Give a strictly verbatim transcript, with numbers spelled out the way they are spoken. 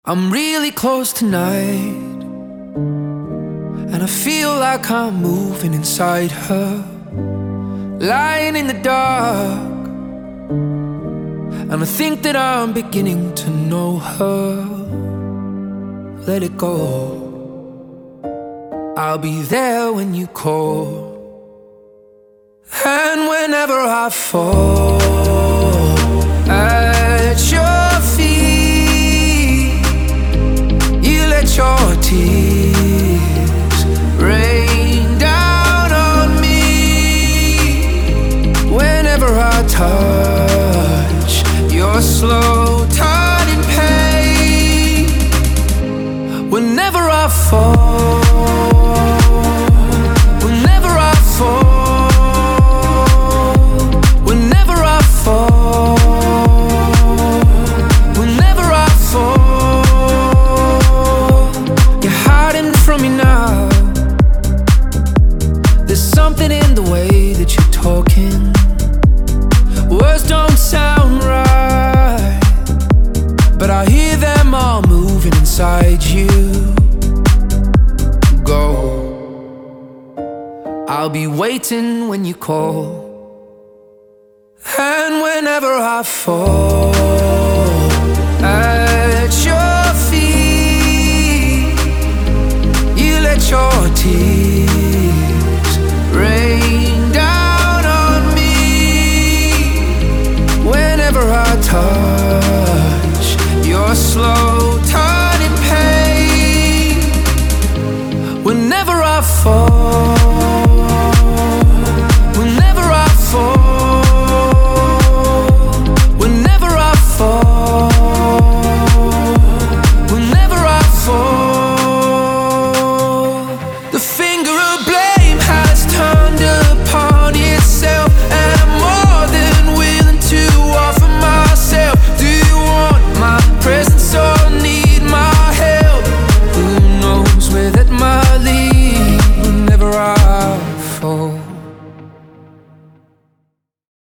I'm really close tonight, and I feel like I'm moving inside her, lying in the dark. And I think that I'm beginning to know her. Let it go, I'll be there when you call. And whenever I fall at your feet, you let your tears rain down on me. Whenever I touch your slow turning pain, whenever I fall, whenever I fall, whenever I fall, whenever I fall, you're hiding from me now. There's something in the way that you're talking. Words don't sound right, but I hear them all moving inside you. Go, I'll be waiting when you call. And whenever I fall